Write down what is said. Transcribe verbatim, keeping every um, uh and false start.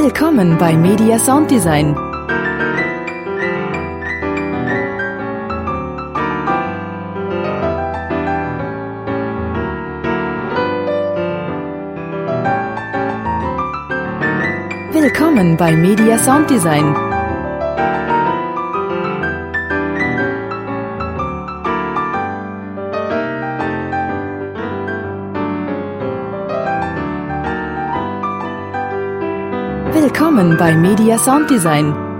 Willkommen bei Media Sound Design. Willkommen bei Media Sound Design. Willkommen bei Media Sound Design.